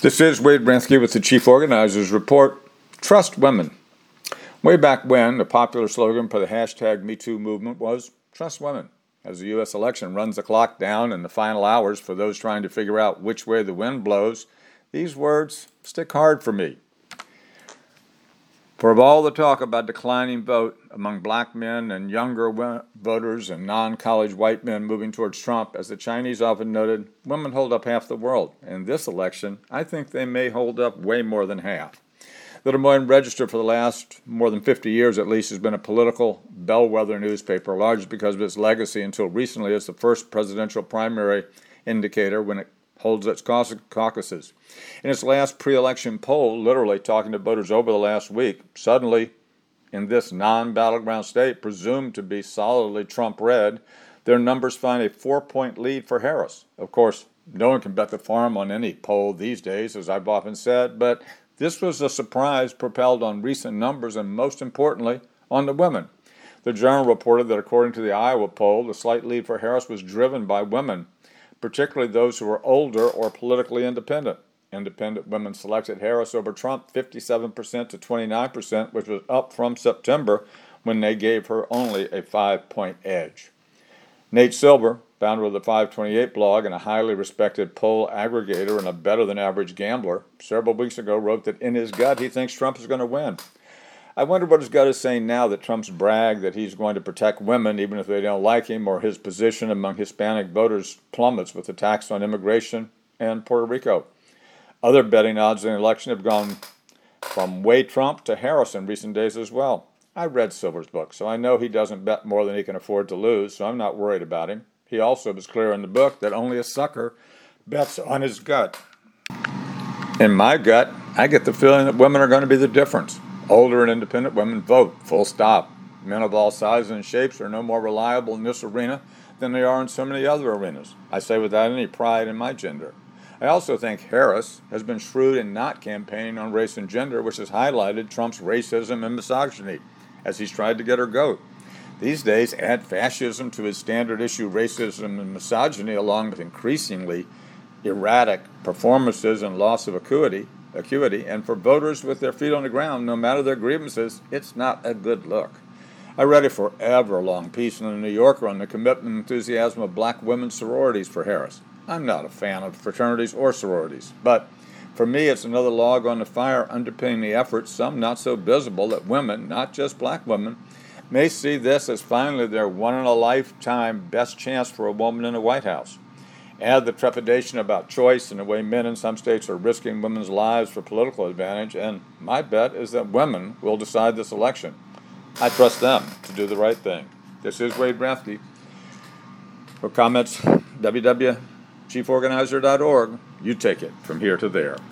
This is Wade Bransky with the Chief Organizers Report. Trust women. Way back when, the popular slogan for the hashtag MeToo movement was trust women. As the U.S. election runs the clock down in the final hours for those trying to figure out which way the wind blows, these words stick hard for me. For of all the talk about declining vote among black men and younger voters and non-college white men moving towards Trump, as the Chinese often noted, women hold up half the world. In this election, I think they may hold up way more than half. The Des Moines Register for the last more than 50 years at least has been a political bellwether newspaper, largely because of its legacy until recently as the first presidential primary indicator when it holds its caucuses. In its last pre-election poll, literally talking to voters over the last week, suddenly, in this non-battleground state, presumed to be solidly Trump-red, their numbers find a 4-point lead for Harris. Of course, no one can bet the farm on any poll these days, as I've often said, but this was a surprise propelled on recent numbers and, most importantly, on the women. The Journal reported that according to the Iowa poll, the slight lead for Harris was driven by women, particularly those who were older or politically independent. Independent women selected Harris over Trump 57% to 29%, which was up from September when they gave her only a 5-point edge. Nate Silver, founder of the 528 blog and a highly respected poll aggregator and a better-than-average gambler, several weeks ago wrote that in his gut he thinks Trump is going to win. I wonder what his gut is saying now that Trump's bragged that he's going to protect women even if they don't like him, or his position among Hispanic voters plummets with attacks on immigration and Puerto Rico. Other betting odds in the election have gone from way Trump to Harris in recent days as well. I read Silver's book, so I know he doesn't bet more than he can afford to lose, so I'm not worried about him. He also was clear in the book that only a sucker bets on his gut. In my gut, I get the feeling that women are going to be the difference. Older and independent women vote, full stop. Men of all sizes and shapes are no more reliable in this arena than they are in so many other arenas. I say without any pride in my gender. I also think Harris has been shrewd in not campaigning on race and gender, which has highlighted Trump's racism and misogyny as he's tried to get her goat. These days, add fascism to his standard issue racism and misogyny, along with increasingly erratic performances and loss of acuity, and for voters with their feet on the ground, no matter their grievances, it's not a good look. I read a forever long piece in the New Yorker on the commitment and enthusiasm of black women's sororities for Harris. I'm not a fan of fraternities or sororities, but for me it's another log on the fire underpinning the efforts, some not so visible, that women, not just black women, may see this as finally their one-in-a-lifetime best chance for a woman in the White House. Add the trepidation about choice and the way men in some states are risking women's lives for political advantage, and my bet is that women will decide this election. I trust them to do the right thing. This is Wade Bransky. For comments, www.chieforganizer.org. You take it from here to there.